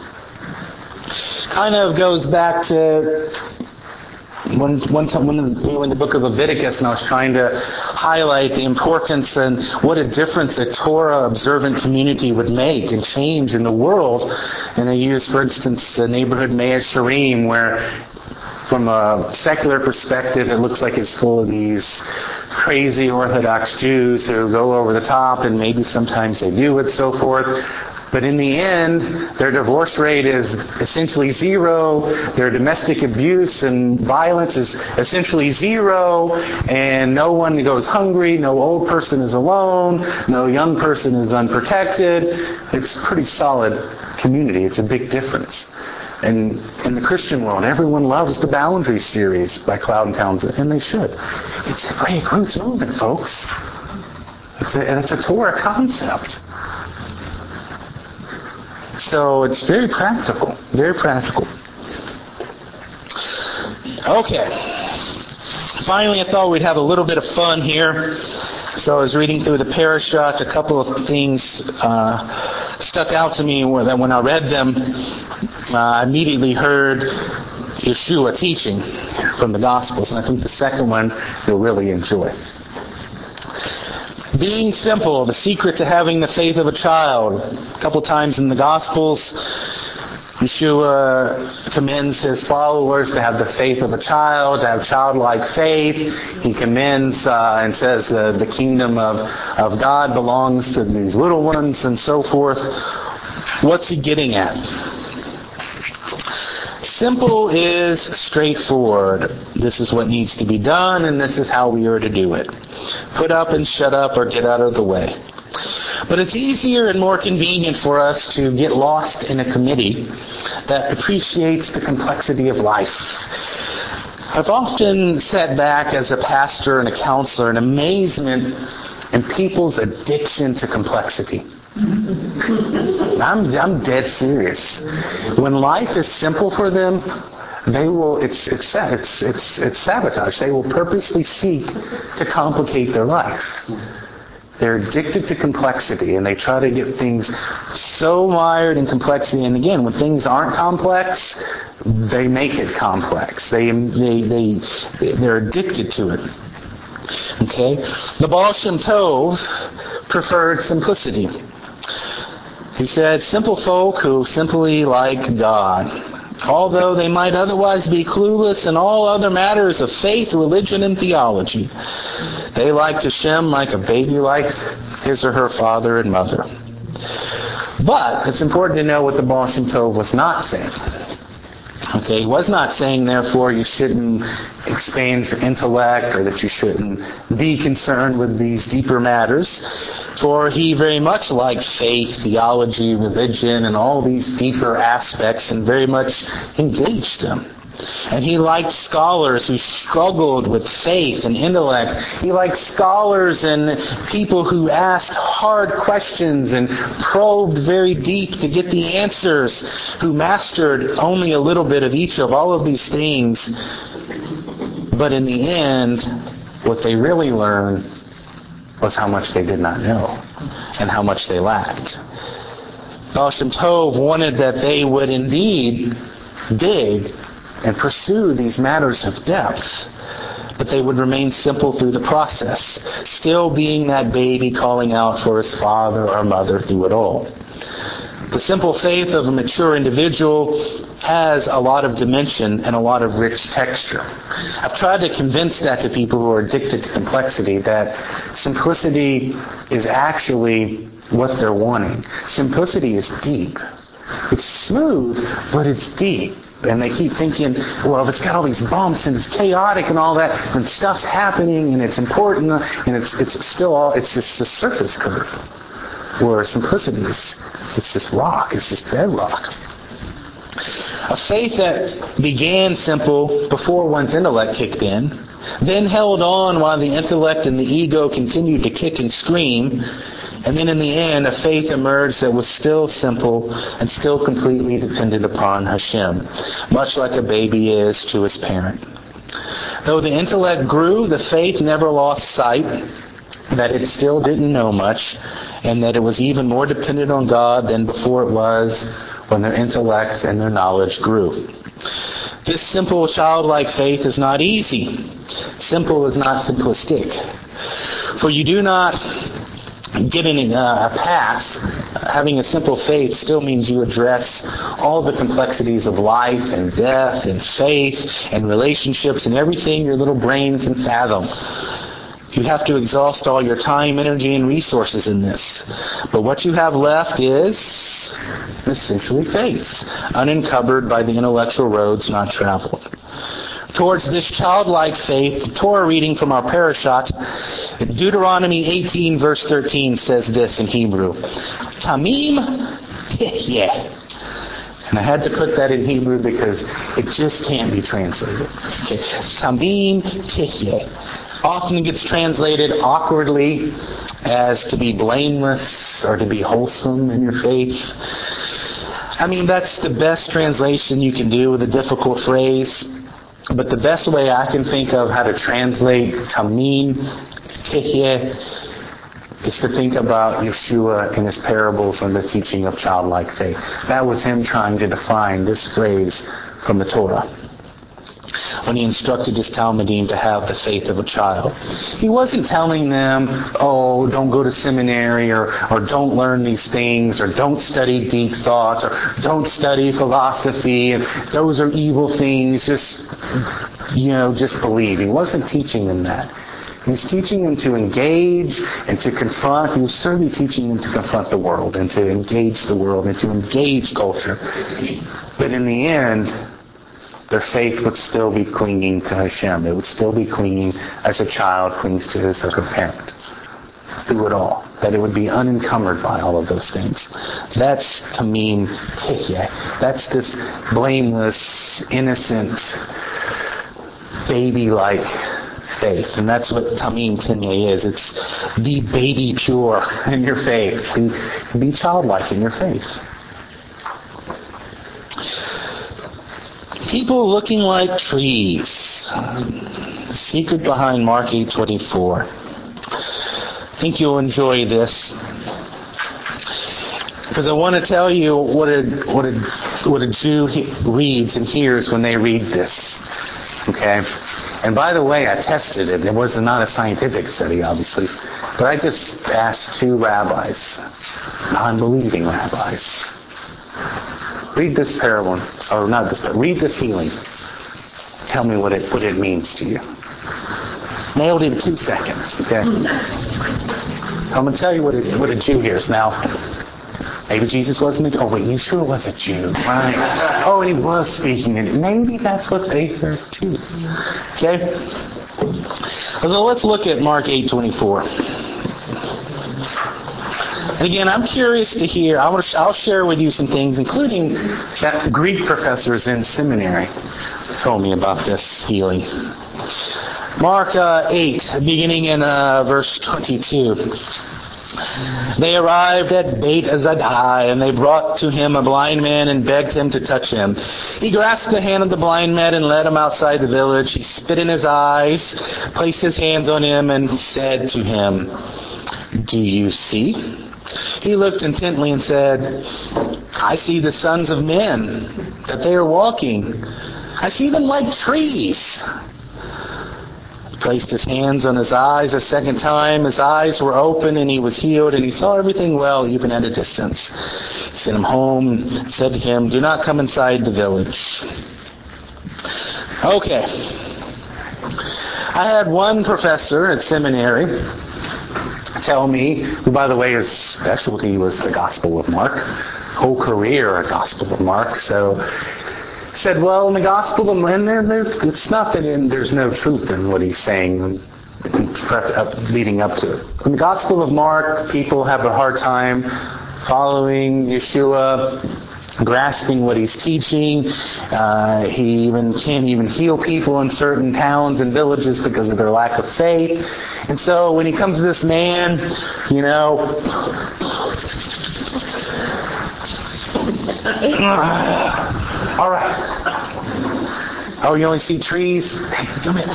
Kind of goes back to One, one time when we were in the book of Leviticus, and I was trying to highlight the importance and what a difference a Torah observant community would make and change in the world. And I used, for instance, the neighborhood Mea Shearim, where from a secular perspective, it looks like it's full of these crazy Orthodox Jews who go over the top, and maybe sometimes they do and so forth. But in the end, their divorce rate is essentially zero. Their domestic abuse and violence is essentially zero. And no one goes hungry. No old person is alone. No young person is unprotected. It's a pretty solid community. It's a big difference. And in the Christian world, everyone loves the Boundaries series by Cloud and Townsend, and they should. It's a great roots movement, folks. It's a, and it's a Torah concept. So it's very practical, very practical. Okay. Finally, I thought we'd have a little bit of fun here. So I was reading through the parashat. A couple of things uh, stuck out to me that when I read them, uh, I immediately heard Yeshua teaching from the Gospels. And I think the second one you'll really enjoy. Being simple, the secret to having the faith of a child. A couple times in the Gospels, Yeshua commends his followers to have the faith of a child, to have childlike faith. He commends uh, and says uh, the kingdom of, of God belongs to these little ones and so forth. What's he getting at? Simple is straightforward. This is what needs to be done, and this is how we are to do it. Put up and shut up or get out of the way. But it's easier and more convenient for us to get lost in a committee that appreciates the complexity of life. I've often sat back as a pastor and a counselor in amazement in people's addiction to complexity. I'm, I'm dead serious. When life is simple for them, they will, it's, it's, it's, it's, it's sabotage. They will purposely seek to complicate their life. They're addicted to complexity, and they try to get things so mired in complexity. And again, when things aren't complex, they make it complex. They, they, they, they're addicted to it. Okay? The Baal Shem Tov preferred simplicity. He said, simple folk who simply like God, although they might otherwise be clueless in all other matters of faith, religion, and theology. They liked Hashem like a baby likes his or her father and mother. But it's important to know what the Baal Shem Tov was not saying. Okay, he was not saying, therefore, you shouldn't expand your intellect or that you shouldn't be concerned with these deeper matters. For he very much liked faith, theology, religion, and all these deeper aspects and very much engaged them. And he liked scholars who struggled with faith and intellect. He liked scholars and people who asked hard questions and probed very deep to get the answers, who mastered only a little bit of each of all of these things. But in the end, what they really learned was how much they did not know. and how much they lacked. Baal Shem Tov wanted that they would indeed dig and pursue these matters of depth, but they would remain simple through the process, still being that baby calling out for his father or mother through it all. The simple faith of a mature individual has a lot of dimension and a lot of rich texture. I've tried to convince that to people who are addicted to complexity, that simplicity is actually what they're wanting. Simplicity is deep. It's smooth, but it's deep. And they keep thinking, well, if it's got all these bumps and it's chaotic and all that, and stuff's happening and it's important, and it's it's still all, it's just the surface curve. Where simplicity is, it's just rock, it's just bedrock. A faith that began simple before one's intellect kicked in, then held on while the intellect and the ego continued to kick and scream, and then in the end, a faith emerged that was still simple and still completely dependent upon Hashem, much like a baby is to his parent. Though the intellect grew, the faith never lost sight that it still didn't know much, and that it was even more dependent on God than before it was when their intellect and their knowledge grew. This simple childlike faith is not easy. Simple is not simplistic. For you do not get any, uh, a pass. Having a simple faith still means you address all the complexities of life and death and faith and relationships and everything your little brain can fathom. You have to exhaust all your time, energy, and resources in this. But what you have left is essentially faith, unencumbered by the intellectual roads not traveled. Towards this childlike faith, the Torah reading from our parashat, Deuteronomy eighteen, verse thirteen, says this in Hebrew. Tamim tihyeh. And I had to put that in Hebrew because it just can't be translated. Okay. Tamim tihyeh. Often gets translated awkwardly as to be blameless or to be wholesome in your faith. I mean, that's the best translation you can do with a difficult phrase. But the best way I can think of how to translate Tamim Tihyeh is to think about Yeshua in his parables and the teaching of childlike faith. That was him trying to define this phrase from the Torah when he instructed his Talmudim to have the faith of a child. He wasn't telling them, oh, don't go to seminary, or, or don't learn these things, or don't study deep thoughts, or don't study philosophy, and those are evil things, just, you know, just believe. He wasn't teaching them that. He was teaching them to engage and to confront. He was certainly teaching them to confront the world and to engage the world and to engage culture. But in the end, their faith would still be clinging to Hashem. It would still be clinging as a child clings to his or her parent. Through it all. That it would be unencumbered by all of those things. That's Tamim Tihyeh. That's this blameless, innocent, baby-like faith. And that's what Tamim Tihyeh is. It's be baby pure in your faith. Be, be childlike in your faith. People looking like trees. The secret behind Mark eight twenty-four. I think you'll enjoy this. Because I want to tell you what a, what a, what a Jew he, reads and hears when they read this. Okay? And by the way, I tested it. It was not a scientific study, obviously. But I just asked two rabbis, non-believing rabbis. Read this parable, or not this, but read this healing. Tell me what it what it means to you. Nailed it in two seconds. Okay. I'm going to tell you what a, what a Jew hears now. Maybe Jesus wasn't a Jew. Oh wait, Yeshua was a Jew, right? Oh, he was speaking in it. Maybe that's what they heard too. Okay. So let's look at Mark eight twenty-four. And again, I'm curious to hear, I want to, I'll share with you some things, including that Greek professors in seminary told me about this healing. Mark uh, eight, beginning in uh, verse twenty-two. They arrived at Beit Azadai, and they brought to him a blind man and begged him to touch him. He grasped the hand of the blind man and led him outside the village. He spit in his eyes, placed his hands on him, and said to him, Do you see? He looked intently and said, I see the sons of men, that they are walking. I see them like trees. He placed his hands on his eyes a second time. His eyes were open and he was healed, and he saw everything well, even at a distance. He sent him home and said to him, do not come inside the village. Okay. I had one professor at seminary tell me, who by the way his specialty was the Gospel of Mark, whole career a Gospel of Mark, so said, well, in the Gospel of Mark, there, there, it's not that in, there's no truth in what he's saying leading up to it. In the Gospel of Mark, people have a hard time following Yeshua, grasping what he's teaching. Uh, he even can't even heal people in certain towns and villages because of their lack of faith. And so when he comes to this man, you know, all right. Oh, you only see trees? Come here.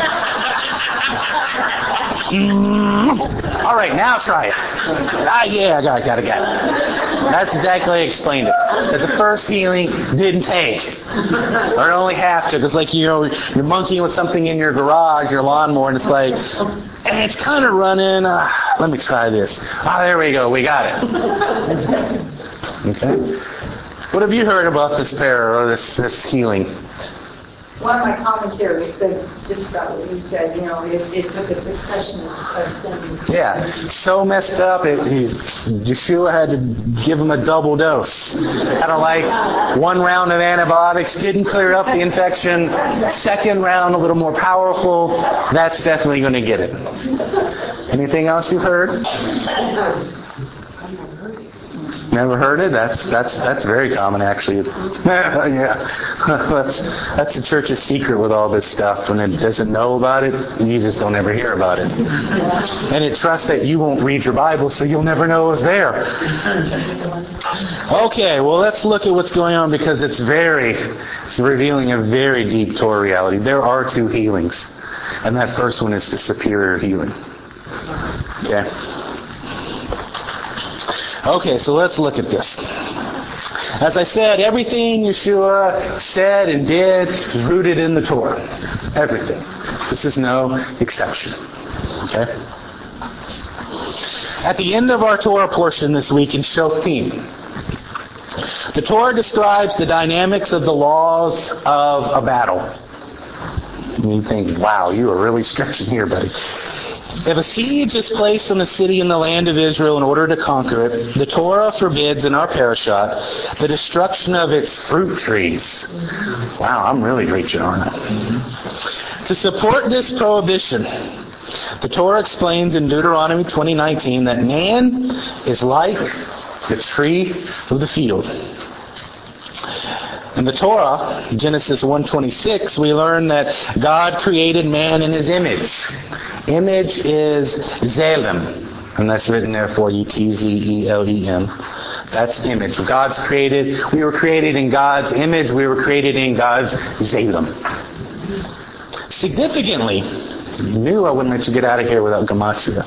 Mm. All right, now try it. Ah, yeah, I got it, got it, got it. That's exactly how I explained it. That the first healing didn't take. Or only half took. It's like, you know, you're monkeying with something in your garage, your lawnmower, and it's like, and it's kind of running. Uh, let me try this. Ah, there we go. We got it. Okay. What have you heard about this prayer or this, this healing? One of my commentaries said just about what you said. You know, it, it took a succession of symptoms. Yeah, so messed up. It, he, Yeshua had to give him a double dose. Kind of like one round of antibiotics didn't clear up the infection. Second round, a little more powerful. That's definitely going to get it. Anything else you've heard? Never heard it? That's that's that's very common, actually. Yeah, that's, that's the church's secret with all this stuff. When it doesn't know about it, you just don't ever hear about it. And it trusts that you won't read your Bible, so you'll never know it's there. Okay, well, let's look at what's going on, because it's very, it's revealing a very deep Torah reality. There are two healings, and that first one is the superior healing. Okay. Okay, so let's look at this. As I said, everything Yeshua said and did is rooted in the Torah. Everything. This is no exception. Okay? At the end of our Torah portion this week in Shoftim, the Torah describes the dynamics of the laws of a battle. And you think, wow, you are really stretching here, buddy. If a siege is placed on a city in the land of Israel in order to conquer it, the Torah forbids in our parashat the destruction of its fruit trees. Wow, I'm really preaching, aren't I? To support this prohibition, the Torah explains in Deuteronomy twenty nineteen that man is like the tree of the field. In the Torah, Genesis one twenty-six, we learn that God created man in his image. Image is Zelem, and that's written there for you, T Z E L E M. That's image. God's created, we were created in God's image, we were created in God's Zelem. Significantly, I knew I wouldn't let you get out of here without Gematria.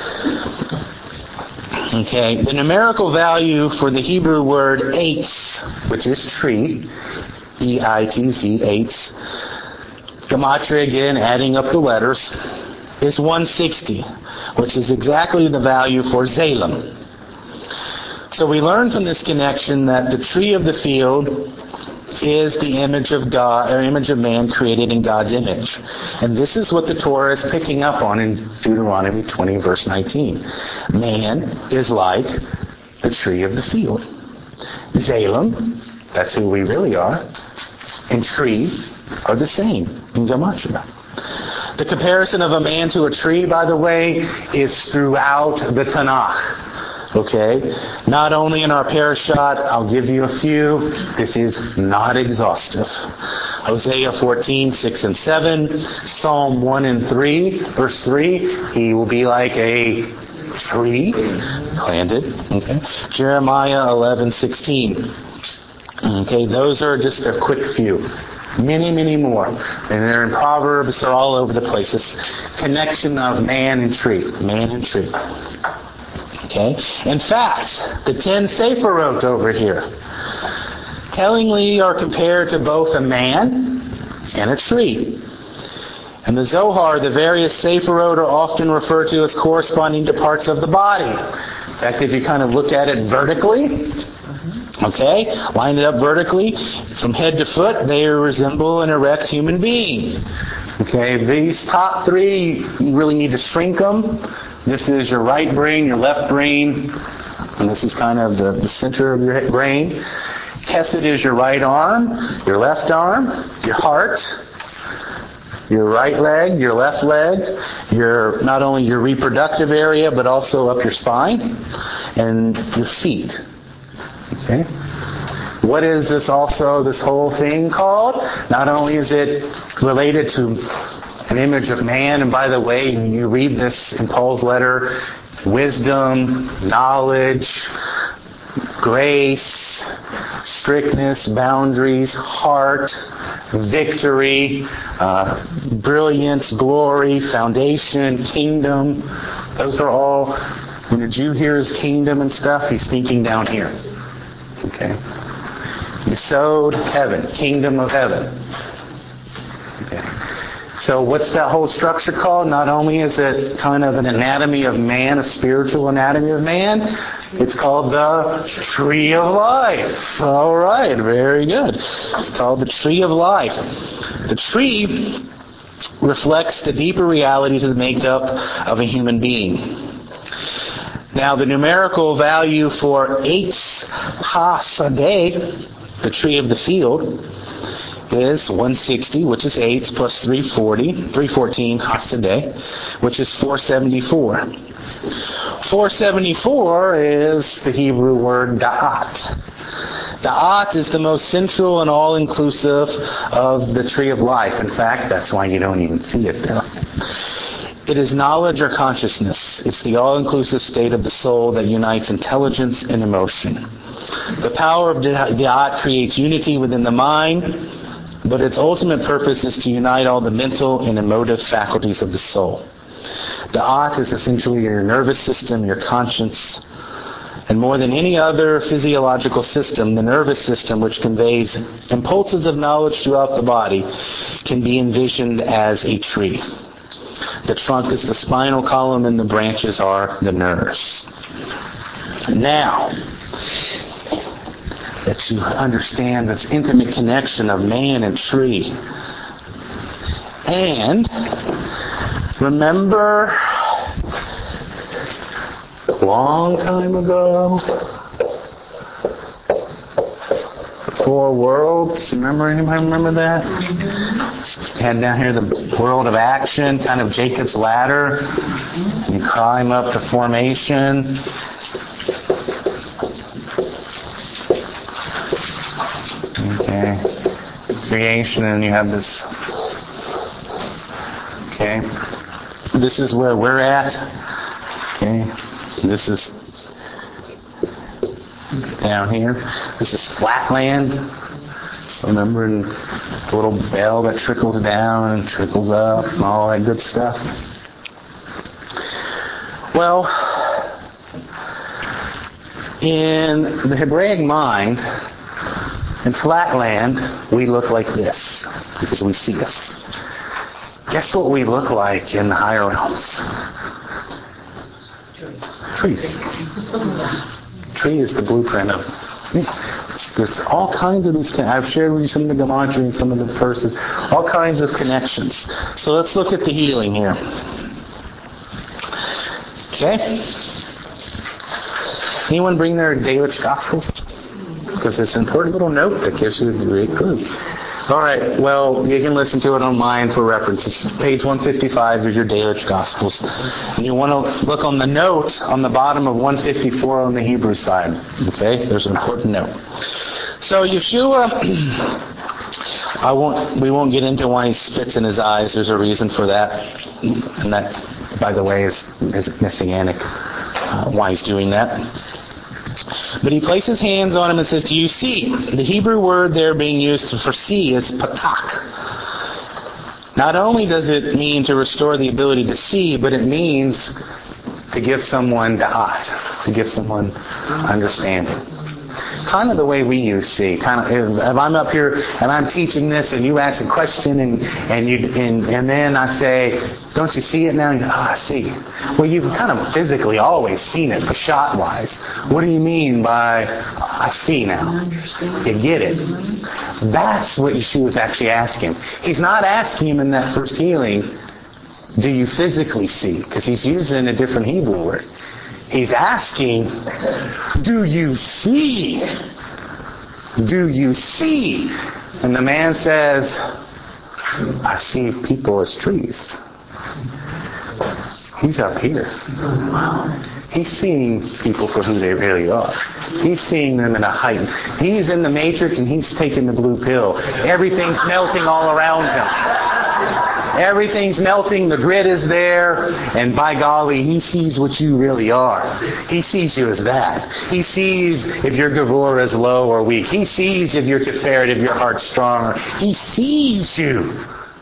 Okay, the numerical value for the Hebrew word eitz, which is tree, E I T Z, eitz, Gematria again, adding up the letters, is one sixty, which is exactly the value for Zelem. So we learn from this connection that the tree of the field is the image of God, or image of man created in God's image. And this is what the Torah is picking up on in Deuteronomy twenty, verse nineteen. Man is like the tree of the field. Zelem, that's who we really are, and tree are the same in Gematria. The comparison of a man to a tree, by the way, is throughout the Tanakh. Okay? Not only in our parashat, I'll give you a few. This is not exhaustive. Hosea fourteen, six and seven. Psalm one and three, verse three. He will be like a tree planted. Okay? Jeremiah eleven, sixteen. Okay, those are just a quick few. Many, many more. And they're in Proverbs, they're all over the place. This connection of man and tree. Man and tree. Okay? In fact, the ten Sephirot over here tellingly are compared to both a man and a tree. In the Zohar, the various Sephirot are often referred to as corresponding to parts of the body. In fact, if you kind of look at it vertically, okay, line it up vertically, from head to foot, they resemble an erect human being. Okay, these top three, you really need to shrink them. This is your right brain, your left brain, and this is kind of the, the center of your brain. Chesed is your right arm, your left arm, your heart, your right leg, your left leg, your not only your reproductive area, but also up your spine, and your feet. Okay? What is this also, this whole thing called? Not only is it related to an image of man, and by the way, you read this in Paul's letter, wisdom, knowledge, grace, strictness, boundaries, heart, victory, uh, brilliance, glory, foundation, kingdom. Those are all, when a Jew hears kingdom and stuff, he's thinking down here. Okay? Yesod, heaven, kingdom of heaven. Okay. So what's that whole structure called? Not only is it kind of an anatomy of man, a spiritual anatomy of man, it's called the tree of life. All right, very good. It's called the tree of life. The tree reflects the deeper reality to the makeup of a human being. Now, the numerical value for Eitz HaSadeh, the tree of the field, is one hundred sixty, which is eight, plus three hundred forty, three hundred fourteen Hasadeh, which is four hundred seventy-four. four hundred seventy-four is the Hebrew word da'at. Da'at is the most central and all-inclusive of the tree of life. In fact, that's why you don't even see it there. It is knowledge or consciousness. It's the all-inclusive state of the soul that unites intelligence and emotion. The power of da'at creates unity within the mind, but its ultimate purpose is to unite all the mental and emotive faculties of the soul. Da'at is essentially your nervous system, your conscience, and more than any other physiological system, the nervous system, which conveys impulses of knowledge throughout the body, can be envisioned as a tree. The trunk is the spinal column and the branches are the nerves. Now, that you understand this intimate connection of man and tree. And remember a long time ago, the four worlds. Remember, anybody remember that? Had down here the world of action, kind of Jacob's ladder. You climb up to formation. Okay. Creation, and you have this. Okay. This is where we're at. Okay. This is down here. This is flatland. Remember, and the little bell that trickles down and trickles up and all that good stuff. Well, in the Hebraic mind, in flatland, we look like this because we see us. Guess what we look like in the higher realms? Trees. Tree is the blueprint of. There's all kinds of these. I've shared with you some of the gematria and some of the verses. All kinds of connections. So let's look at the healing here. Okay. Anyone bring their Delitzsch Gospels? Because it's an important little note that gives you a great clue. All right, well, you can listen to it online for reference. It's page one fifty-five of your Delitzsch Gospels. And you want to look on the note on the bottom of one fifty-four on the Hebrew side. Okay, there's an important note. So Yeshua, I won't. we won't get into why he spits in his eyes. There's a reason for that. And that, by the way, is, is messianic, uh, why he's doing that. But he places hands on him and says, do you see? The Hebrew word there being used for see is patak. Not only does it mean to restore the ability to see, but it means to give someone da'at, to give someone understanding. Kind of the way we use see. Kind of, if, if I'm up here and I'm teaching this, and you ask a question, and and you and, and then I say, "Don't you see it now?" And you go, "Oh, I see." Well, you've kind of physically always seen it, shot wise. What do you mean by I see now? You get it. That's what Yeshua is actually asking. He's not asking him in that first healing, "Do you physically see?" Because he's using a different Hebrew word. He's asking, do you see? Do you see? And the man says, I see people as trees. He's up here. He's seeing people for who they really are. He's seeing them in a height. He's in the matrix and he's taking the blue pill. Everything's melting all around him. Everything's melting, the grid is there, and by golly, he sees what you really are. He sees you as that. He sees if your gavur is low or weak. He sees if you're tiferet, if your heart's strong. He sees you.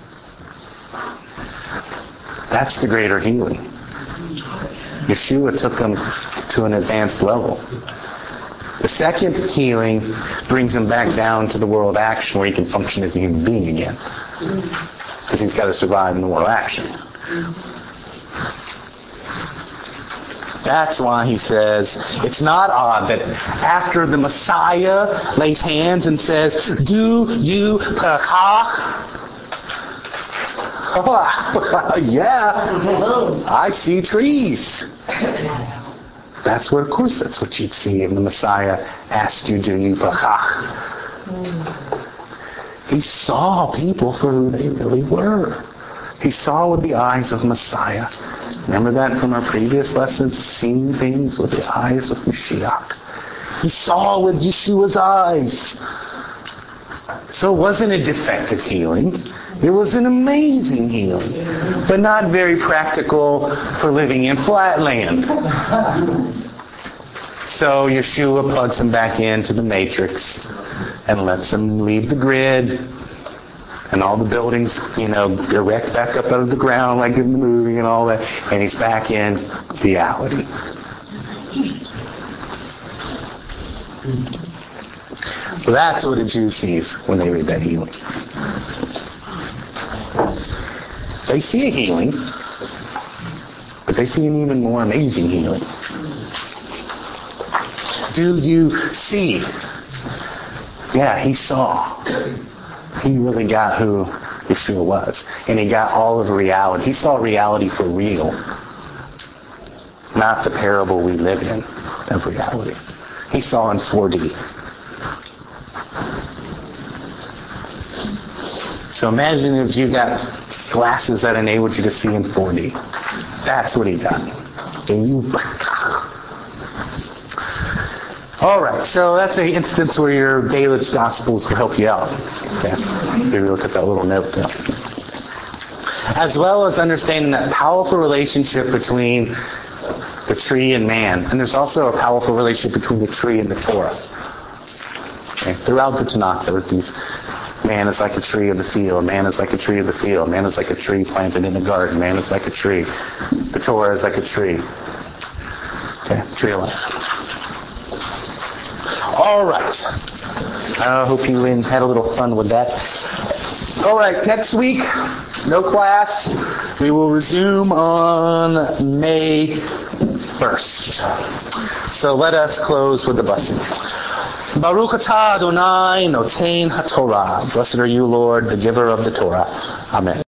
That's the greater healing. Yeshua took him to an advanced level. The second healing brings him back down to the world of action where he can function as a human being again. Because he's got to survive in the world of action. That's why he says, it's not odd that after the Messiah lays hands and says, do you pachach? Yeah, I see trees. That's what, of course, that's what you'd see if the Messiah asked you, do you pachach? He saw people for who they really were. He saw with the eyes of Messiah. Remember that from our previous lessons? Seeing things with the eyes of Mashiach. He saw with Yeshua's eyes. So it wasn't a defective healing. It was an amazing healing. But not very practical for living in flatland. So Yeshua plugs him back into the matrix and lets him leave the grid, and all the buildings, you know, erect back up out of the ground like in the movie and all that, and he's back in reality. So that's what a Jew sees when they read that healing. They see a healing, but they see an even more amazing healing. Do you see? Yeah, he saw. He really got who Yeshua was. And he got all of reality. He saw reality for real. Not the parable we live in of reality. He saw in four D. So imagine if you got glasses that enabled you to see in four D. That's what he got. And you... All right, so that's an instance where your Delitzsch Gospels will help you out. Okay, so you look at that little note there. As well as understanding that powerful relationship between the tree and man. And there's also a powerful relationship between the tree and the Torah. Okay, throughout the Tanakh, there are these, man is like a tree of the field, man is like a tree of the field, man is like a tree planted in the garden, man is like a tree. The Torah is like a tree. Okay, tree of life. All right. I hope you had a little fun with that. All right, next week, no class. We will resume on May first. So let us close with the blessing. Baruch atah Adonai noten haTorah. Blessed are you, Lord, the giver of the Torah. Amen.